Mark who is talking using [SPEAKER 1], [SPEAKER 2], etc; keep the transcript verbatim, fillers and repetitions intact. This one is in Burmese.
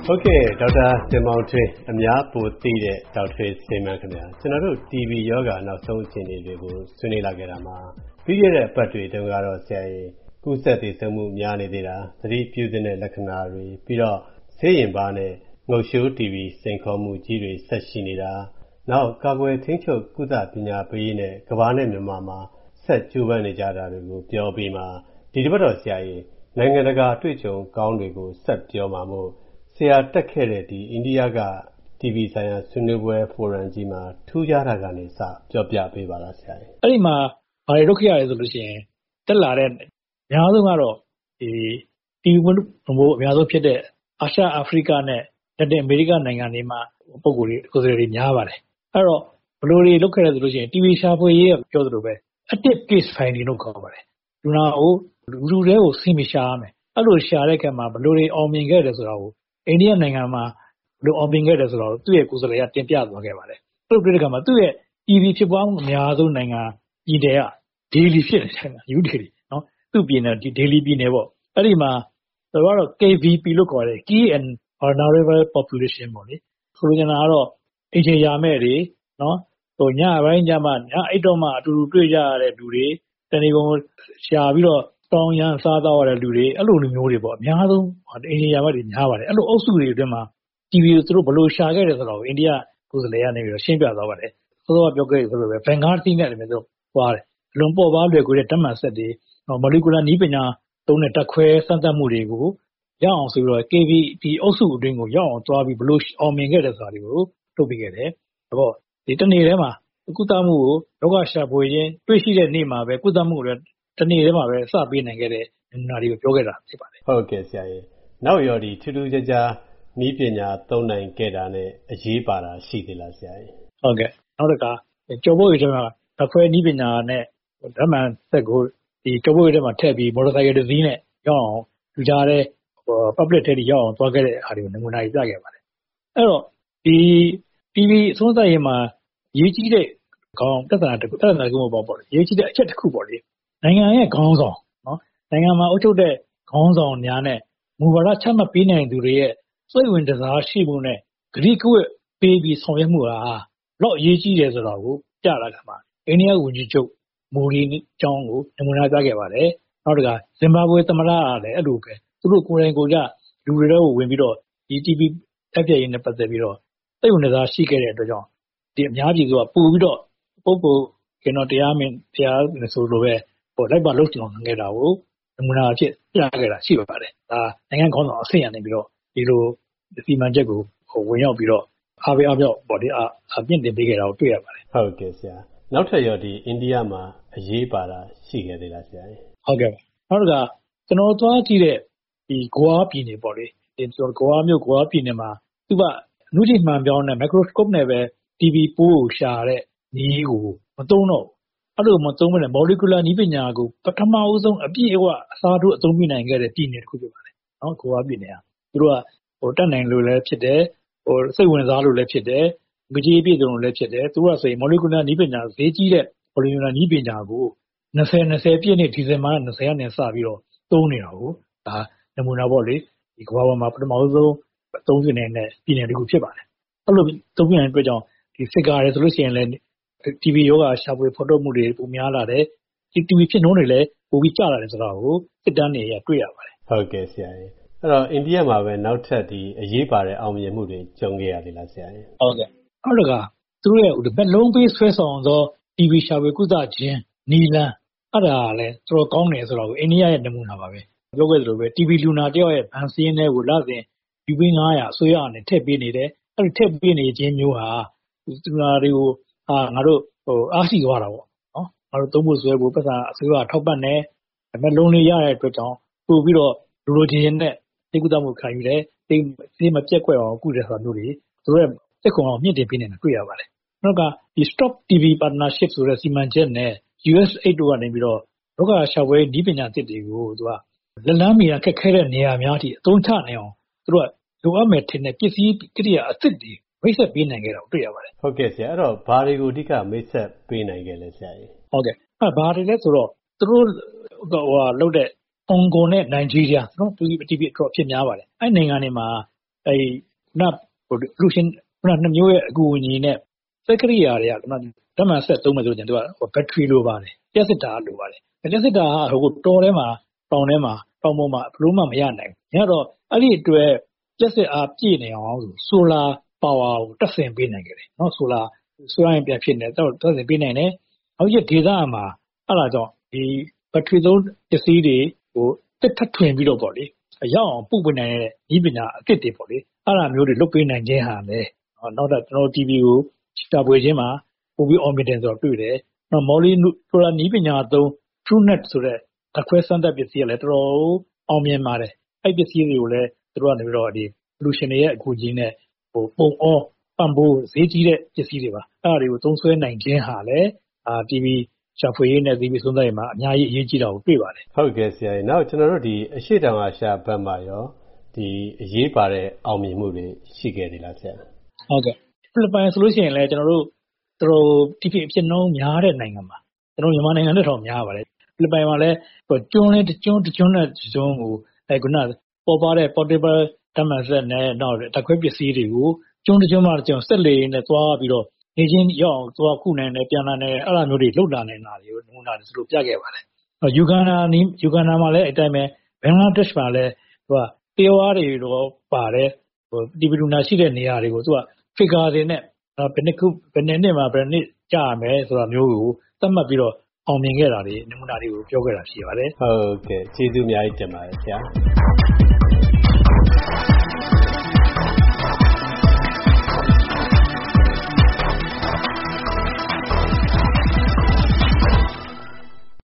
[SPEAKER 1] ဟုတ်ကဲ့ဒေါက်တာတင်မောင်ထွေးအများပိုသိတဲ့ဒေါက်ထွေးစေမန်းခင်ဗျာကျွန်တော်တို့ တီ ဗီ ယောဂနောက်ဆုံးအခြေအနေတွေကိုဆွေးနွေးလာခဲ့တာမှာပြီးခဲ့တဲ့အပတ်တွေတုန်းကတော့ဆရာကြီးကူးစက်သေးဆုံးမှုများနေသေးတာသတိပြုသင့်တဲ့လက္ခဏာတွေပြီးတော့ဆေးရင်ပါနဲ့ငုတ်ရှိုး တီ ဗီ စိန်ခေါ်မှုကြီးတွေဆက်ရှိနေတာနောက်ကာကွယ်ထိန်းချုပ်ကုသပညာပေးရေးနဲ့ကမ္ဘာနဲ့မြန်မာမှာဆက်ကြိုးပမ်းနေကြတာတွေကိုပြောပြီးမှဒီတစ်ပတ်တော့ဆရာကြီးနိုင်ငံတကာအတွေ့အကြုံကောင်းတွေကိုဆက်ပြောမှာမို့ဆရာတက်ခဲ့တဲ့ဒီအိန္ဒိယက တီ ဗီ ဆိုင်ရာဆွေးနွေးပွဲဖိုရမ်ကြီးမှာထူးခြားတာကနေစပြောပြပေးပါလားဆရာကြီး
[SPEAKER 2] အဲ့ဒီမှာဘာတွေလုပ်ခဲ့ရလဲဆိုလို့ရှိရင်တက်လာတဲ့အများဆုံးကတော့ဒီတီ ဗီ ဘို့အများဆုံးဖြစ်တဲ့အာရှအာဖရိကနဲ့လက်တင်အမေရိကနိုင်ငံတွေမှာပုံကိုယ်တွေကိုယ်စားလှယ်တွေများပါတယ်အဲ့တော့ဘယ်လိုတွေလုပ်ခဲ့လဲဆိုလို့ရှိရင် တီ ဗီ ရှာဖွေရေးပြောသလိုပဲ active case finding လို့ခေါ်ပါတယ်လူနာကိုလူလူတွေကိုစိတ်မရှာရမယ်အဲ့လိုရှာတဲ့အခါမှာဘယ်လိုတွေအောင်မြင်ခဲ့တယ်ဆိုတာကိုအိန္ဒိယနိုင်ငံမှာဘယ်လိုအောင်မြင်ခဲ့တယ်ဆိုတော့သူ့ရဲ့ကိုယ်စားလှယ်ကတင်ပြသွားခဲ့ပါတယ်အဲ့လိုပြတဲ့အခါမှာသူ့ရဲ့ တီ ဗီ ဖြစ်ပွားမှုအများဆုံးနိုင်ငံပြည်နယ်ကဒေလီဖြစ်နေတယ်ယူဒေလီနော်သူ့ပြည်နယ်ဒီဒေလီပြည်နယ်ပေါ့အဲ့ဒီမှာသူကတော့ ကေ ဗီ ပီ လို့ခေါ်တယ် Key and Vulnerable Population ပေါ့လေဆိုလိုချင်တာကတော့အချိန်ရာမဲ့တွေနော်ဟိုညပိုင်းညမှညအိတ်တော့မှအတူတူတွေ့ကြရတဲ့လူတွေတဏီကုံရှာပြီးတော့တောင်းရန်စားတော့ရတဲ့လူတွေအဲ့လိုလူမျိုးတွေပေါ့အများဆုံးအချိန်ရာမဲ့တွေများပါတယ်အဲ့လိုအုပ်စုတွေအတွင်းမှာ တီ ဗီ ကိုသူတို့ဘယ်လိုရှာခဲ့တယ်ဆိုတော့အိန္ဒိယကိုယ်စားလှယ်ကနေပြီးတော့ရှင်းပြသွားပါတယ်ဆိုတော့ပြောခဲ့ဆိုလိုပဲဘင်္ဂါတီနဲ့လည်းမျိုးသွားတယ်အလွန်ပေါ်ပါလွယ်ကူတဲ့ဓာတ်မှန်ဆက်တွေမိုလီကူလာနည်းပညာသုံးတဲ့တက်ခွဲစမ်းသပ်မှုတွေကိုရအောင်ဆိုပြီးတော့ ကေ ဗီ ဒီအုပ်စုအတွင်းကိုရောက်အောင်သွားပြီးဘယ်လိုအောင်မြင်ခဲ့တယ်ဆိုတာတွေကိုထုတ်ပြခဲ့တယ်ဒါပေါ့ဒီတနေ့ထဲမှာကုသမှုကိုလောကရှာဖွေခြင်းတွေ့ရှိတဲ့နေ့မှာပဲကုသမှုကိုတနေ့ထဲမှာပဲစပေးနိုင်ခဲ့တဲ့နမူနာတွေကိုပြောခဲ့တာဖြစ်ပါတယ်
[SPEAKER 1] ဟုတ်ကဲ့ဆရာကြီးနောက်ရောဒီထူးထူးခြားခြားနည်းပညာသုံးနိုင်ခဲ့တာနဲ့အရေးပါတာရှိသေးလားဆရာကြီး
[SPEAKER 2] ဟုတ်ကဲ့နောက်တစ်ခါကျော်ပုတ်ရထဲမှာတက်ခွဲနည်းပညာနဲ့ဓာတ်မှန်ဆက်ကိုဒီကျော်ပုတ်ရထဲမှာထည့်ပြီးမော်တော်ဆိုင်ကယ်တစ်စီးနဲ့ရောက်အောင်လူကြားတဲ့ public ထဲထိရောက်အောင်သွားခဲ့တဲ့အားတွေကိုနမူနာတွေပြခဲ့ပါတယ်အဲ့တော့ဒီ တီ ဗီ အဆုံးသတ်ရေးမှာရေးကြီးတဲ့ခေါင်းပြဿနာတစ်ခုပြဿနာတစ်ခုပေါ့ပေါ့ရေးကြီးတဲ့အချက်တစ်ခုပေါ့လေနိုင်ငံရဲ့ခေါင်းဆောင်နော်နိုင်ငံမှာအုပ်ချုပ်တဲ့ခေါင်းဆောင်များနဲ့မူဝါဒချမှတ်ပေးနိုင်သူတွေရဲ့စိတ်ဝင်စားရှိမှုနဲ့ဂရိကဝတ်ပေးပြီးဆောင်ရွက်မှုဟာတော့အရေးကြီးတယ်ဆိုတာကိုပြလာကြမှာအိန္ဒိယဝန်ကြီးချုပ်မိုဒီအကြောင်းကိုနမူနာပြခဲ့ပါတယ်နောက်တစ်ခါဇင်ဘာဘွေသမ္မတကလည်းအဲ့လိုပဲသူတို့ကိုယ်တိုင်ကိုယ်ကျလူတွေတော့ဝင်ပြီးတော့ဒီ တီ ဗီ တက်ပြည့်ရေးနဲ့ပတ်သက်ပြီးတော့စိတ်ဝင်စားရှိခဲ့တဲ့အတွက်ကြောင့်ဒီအများပြည်သူကပို့ပြီးတော့ပုံပုံကျွန်တော်တရားမင်းတရားဆိုလိုပဲဟိုလိုက်ပါလို့ကျွန်တော်ငခဲ့တာကိုနမူနာအဖြစ်ပြခဲ့တာရှိပါတယ်ဒါနိုင်ငံခေါင်းဆောင်အဆင့်ရနေပြီးတော့ဒီလိုစီမံချက်ကိုဟိုဝင်ရောက်ပြီးတော့အားပေးအားပြောက်ပေါ့ဒီအပြင့်တင်ပေးခဲ့တာကိုတွေ့ရပါတယ်
[SPEAKER 1] ဟုတ်ကဲ့ဆရာနောက်ထပ်ရောဒီအိန္ဒိယမှာအရေးပါတာရှိခဲ့သေးလားဆရာ
[SPEAKER 2] ဟုတ်ကဲ့နောက်တစ်ခါကျွန်တော်သွားကြည့်တဲ့ဒီဂွာပြည်နယ်ပေါ့လေဒီဆိုဂွာမြို့ဂွာပြည်နယ်မှာသူကအနုကြည့်မှန်ပြောင်းတဲ့ microscope နဲ့ပဲ တီ ဗီ ပိုးကိုရှာတဲ့နည်းကိုမသုံးတော့အဲ့လိုမသုံးဘဲနဲ့ molecular နည်းပညာကိုပထမဦးဆုံးအပြည့်အဝအစားထိုးအသုံးပြုနိုင်ခဲ့တဲ့ပြည်နယ်တစ်ခုဖြစ်ပါတယ်နော်ဂွာပြည်နယ်ဟာသူတို့ကဟိုတက်နိုင်လို့လည်းဖြစ်တယ်ဟိုစိတ်ဝင်စားလို့လည်းဖြစ်တယ်ငကြီးပြည့်စုံလို့လည်းဖြစ်တယ်သူကဆိုရင် molecular နည်းပညာဈေးကြီးတဲ့ molecular နည်းပညာကို20 20ပြည့်နှစ်ဒီဇင်ဘာ20ရက်နေ့စပြီးတော့သုံးနေတာကိုဒါနမူနာပေါ့လေဒီကမ္ဘာပေါ်မှာပထမဆုံးအသုံးပြုနေတဲ့ပြည်နယ်တစ်ခုဖြစ်ပါတယ်အဲ့လိုသုံးပြုနေတဲ့အတွက်ကြောင့်ဒီ figure ရယ်ဆိုလို့ရှိရင်လည်း တီ ဗီ ယောဂရှာဖွေဖော်ထုတ်မှုတွေပုံများလာတယ်ဒီ တီ ဗီ ဖြစ်နှုန်းတွေလည်းပိုပြီးကျလာတယ်ဆိုတော့ကိုစစ်တမ်းတွေရတွေ့ရပါတယ်
[SPEAKER 1] ဟုတ်ကဲ့ဆရာကြီးအဲ့တော့အိန္ဒိယမှာပဲနောက်ထပ်ဒီအရေးပါတဲ့အောင်မြင်မှုတွေကြုံခဲ့ရသေးလားဆရာကြီး
[SPEAKER 2] ဟုတ်ကဲ့အဲ့ဒါကသူတို့ရဲ့ဘက်လုံးပေးဆွဲဆောင်သော တီ ဗီ ရှာဖွေကုသခြင်းနီလန်းအဲ့ဒါလည်းတော်တော်ကောင်းတယ်ဆိုတော့အိန္ဒိယရဲ့နမူနာပါပဲပြောခဲ့သလိုပဲ တီ ဗီ လူနာတယောက်ရဲ့ဗန်စင်းတွေကိုလစဉ်ယူပြီးnine hundredအစိုးရအနေနဲ့ထည့်ပေးနေတယ်အဲ့ဒီထည့်ပေးနေခြင်းမျိုးဟာလူနာတွေကိုအာငါတို့ဟိုအားရှိသွားတာပေါ့နော်ငါတို့သုံးဖို့ဆွဲဖို့ပတ်စံအစိုးရထောက်ပံ့တယ်ဒါပေမဲ့လုံးလေးရတဲ့အတွက်ကြောင့်ပို့ပြီးတော့လူလိုချင်တဲ့သိကုသမှုခံယူတယ်သိသိမပြက်ကွက်အောင်ကုတယ်ဆိုတာမျိုးတွေသူတို့ရဲ့စက်ကုံအောင်မြင့်တင်ပေးနေတာတွေ့ရပါတယ်နောက်ကဒီ Stop တီ ဗီ Partnership ဆိုတဲ့စီမံချက်နဲ့ ယူအက်စ် အေဒ် တို့ကနေပြီးတော့လောကရှာဖွေနည်းပညာသစ်တွေကိုသူကလက်လန်းမီယာခက်ခဲတဲ့နေရာများအထိအသုံးချနိုင်အောင်သူတို့ကလိုအပ်မယ်ထင်တဲ့ပစ္စည်းကိရိယာအသစ်တွေမိတ်ဆက်ပေးနိုင်ခဲ့တာကိုတွေ့ရပါတယ်
[SPEAKER 1] ဟုတ်ကဲ့ဆရာအဲ့တော့ဘာတွေကိုအဓိကမိတ်ဆက်ပေးနိုင်ခဲ့လဲဆရာကြီး
[SPEAKER 2] ဟုတ်ကဲ့အဲ့ဘာတွေလဲဆိုတော့သူတို့ဟိုဟာလုပ်တဲ့ Congo နဲ့ Nigeria နော် တီ ဗီ အတော့ဖြစ်များပါတယ်အဲ့နိုင်ငံတွေမှာအဲနပ်ဟိုလူရှင်ခုနနှစ်မျိုးရဲ့အကူအညီနဲ့စက်ကရိယာတွေကခုနဓမ္မဆက်သုံးမယ်ဆိုရင်သူကဘက်ထရီလိုပါတယ်လျှက်စစ်တာလိုပါတယ်လျှက်စစ်တာကဟိုတော်ထဲမှာတောင်ထဲမှာတောင်ပေါ်မှာဘလို့မှမရနိုင်ဘူးညတော့အဲ့ဒီအတွက်လျှက်စစ်အားပြည့်နေအောင်ဆိုဆိုလာပါဝါကိုတက်ဆင်ပေးနိုင်ကြတယ်နော်ဆိုလာဆိုရရင်ပြန်ဖြစ်နေတော့တက်ဆင်ပေးနိုင်တယ်နောက်ကျဒေသမှာအဲ့ဒါကြောင့်ဒီဘက်ထရီသုံးပစ္စည်းတွေဟိုတက်ထထွင်ပြီးတော့ပေါ့လေရောက်အောင်ပုတ်ပေးနိုင်တဲ့ဤပညာအစ်စ်တွေပေါ့လေအဲ့ဒါမျိုးတွေလုပ်ပေးနိုင်ခြင်းဟာလေနောက်တော့ကျွန်တော် တီ ဗီ ကိုရှာဖွေခြင်းမှာပို့ပြီး omnitin ဆိုတော့တွေ့တယ်နောက်မော်လီဆိုတာဤပညာသုံး TrueNet ဆိုတဲ့ဓာတ်ခွဲစမ်းသပ်ပစ္စည်းကလည်းတော်တော်အောင်မြင်ပါတယ်အဲ့ပစ္စည်းတွေကိုလည်းသူတို့ကနေပြီးတော့ဒီ solution တွေရဲ့အကူအညီနဲ့ဟိုပုံအောပံ့ပိုးဈေးကြီးတဲ့ပစ္စည်းတွေပါအဲ့ဒါတွေကိုသုံးစွဲနိုင်ခြင်းဟာလည်းအာ တီ ဗီ ရှာဖွေရေးနဲ့ တီ ဗီ သုံးသပ်ရေးမှာအများကြီးအရေးကြီးတာကိုတွေ့ပါတယ်
[SPEAKER 1] ဟုတ်ကဲ့ဆရာကြီးနောက်ကျွန်တော်တို့ဒီအရှိတောင်အာရှဘက်မှာရောဒီအရေးပါတဲ့အောင်မြင်မှုတွေရှိခဲ့သေးလားဆရာ
[SPEAKER 2] ဟုတ်ကဲ့ဖိလစ်ပိုင်ဆိုလို့ရှိရင်လည်းကျွန်တော်တို့တော်တော်တီဗီအဖြစ်နှုန်းများတဲ့နိုင်ငံပါကျွန်တော်မြန်မာနိုင်ငံနဲ့တော့များပါတယ်ဖိလစ်ပိုင်မှာလည်းကျွန်းလေးကျွန်းကျွန်းနဲ့ကျွန်းကိုအဲခုနပေါ်ပါတဲ့ portable ဓာတ်မှန်စက်နဲ့နောက်ဓာတ်ခွဲပစ္စည်းတွေကိုကျွန်းကျွန်းမှာကျွန်းဆက်လေနဲ့သွားပြီးတော့နေချင်းရောက်အောင်သွားခုနိုင်တယ်ပြန်လာတယ်အဲ့လိုမျိုးတွေလုပ်လာနေတာတွေကိုနမူနာတွေသူတို့ပြခဲ့ပါတယ်ယူဂန်ဒါနီးယူဂန်ဒါမှာလည်းအတိုင်းပဲဘင်္ဂလားဒေ့ရှ်မှာလည်းသူကတယောအားတွေတော့ပါတယ်ဟိုတီဗီလူနာရှိတဲ့နေရာတွေကိုသူက figure တွေနဲ့ဘယ်နှစ်ခုဘယ်နှစ်နှစ်မှာဘယ်နှစ်ကြာမယ်ဆိုတာမျိုးကိုသတ်မှတ်ပြီးတော့အောင်မြင်ခဲ့တာတွေနမူနာတွေကိုပြောခဲ့တာရှိပါတယ်
[SPEAKER 1] ဟုတ်ကဲ့ကျေးဇူးအများကြီးတင်ပါတယ်ဆရာ